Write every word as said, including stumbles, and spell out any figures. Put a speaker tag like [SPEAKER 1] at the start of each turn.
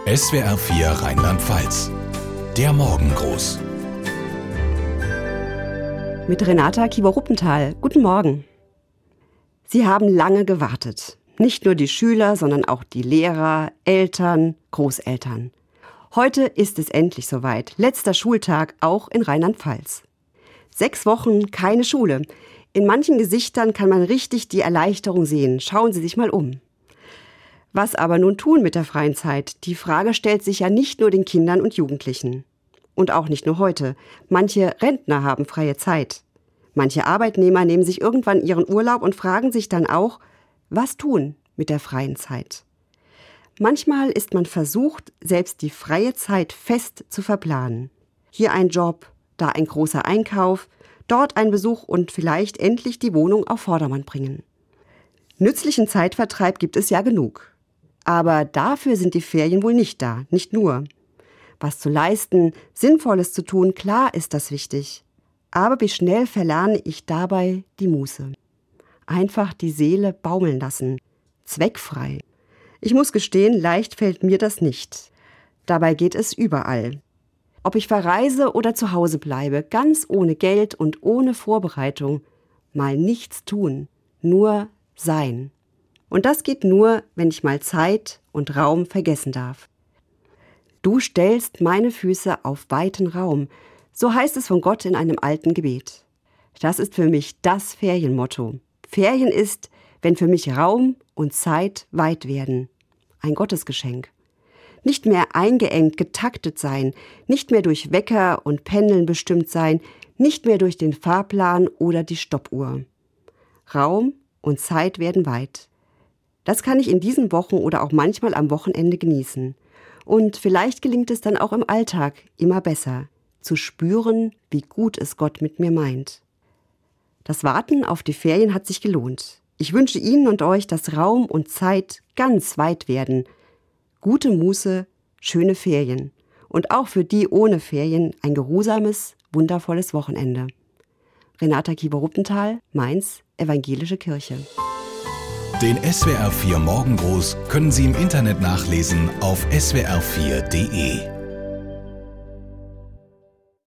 [SPEAKER 1] S W R vier Rheinland-Pfalz. Der Morgengruß.
[SPEAKER 2] Mit Renata Kieber-Ruppenthal. Guten Morgen. Sie haben lange gewartet. Nicht nur die Schüler, sondern auch die Lehrer, Eltern, Großeltern. Heute ist es endlich soweit. Letzter Schultag auch in Rheinland-Pfalz. Sechs Wochen keine Schule. In manchen Gesichtern kann man richtig die Erleichterung sehen. Schauen Sie sich mal um. Was aber nun tun mit der freien Zeit? Die Frage stellt sich ja nicht nur den Kindern und Jugendlichen. Und auch nicht nur heute. Manche Rentner haben freie Zeit. Manche Arbeitnehmer nehmen sich irgendwann ihren Urlaub und fragen sich dann auch, was tun mit der freien Zeit? Manchmal ist man versucht, selbst die freie Zeit fest zu verplanen. Hier ein Job, da ein großer Einkauf, dort ein Besuch und vielleicht endlich die Wohnung auf Vordermann bringen. Nützlichen Zeitvertreib gibt es ja genug. Aber dafür sind die Ferien wohl nicht da, nicht nur. Was zu leisten, Sinnvolles zu tun, klar ist das wichtig. Aber wie schnell verlerne ich dabei die Muße? Einfach die Seele baumeln lassen, zweckfrei. Ich muss gestehen, leicht fällt mir das nicht. Dabei geht es überall. Ob ich verreise oder zu Hause bleibe, ganz ohne Geld und ohne Vorbereitung, mal nichts tun, nur sein. Und das geht nur, wenn ich mal Zeit und Raum vergessen darf. Du stellst meine Füße auf weiten Raum, so heißt es von Gott in einem alten Gebet. Das ist für mich das Ferienmotto. Ferien ist, wenn für mich Raum und Zeit weit werden. Ein Gottesgeschenk. Nicht mehr eingeengt, getaktet sein, nicht mehr durch Wecker und Pendeln bestimmt sein, nicht mehr durch den Fahrplan oder die Stoppuhr. Raum und Zeit werden weit. Das kann ich in diesen Wochen oder auch manchmal am Wochenende genießen. Und vielleicht gelingt es dann auch im Alltag immer besser, zu spüren, wie gut es Gott mit mir meint. Das Warten auf die Ferien hat sich gelohnt. Ich wünsche Ihnen und euch, dass Raum und Zeit ganz weit werden. Gute Muße, schöne Ferien. Und auch für die ohne Ferien ein geruhsames, wundervolles Wochenende. Renata Kieber-Ruppenthal, Mainz, Evangelische Kirche.
[SPEAKER 1] Den S W R vier Morgengruß können Sie im Internet nachlesen auf S W R vier punkt de.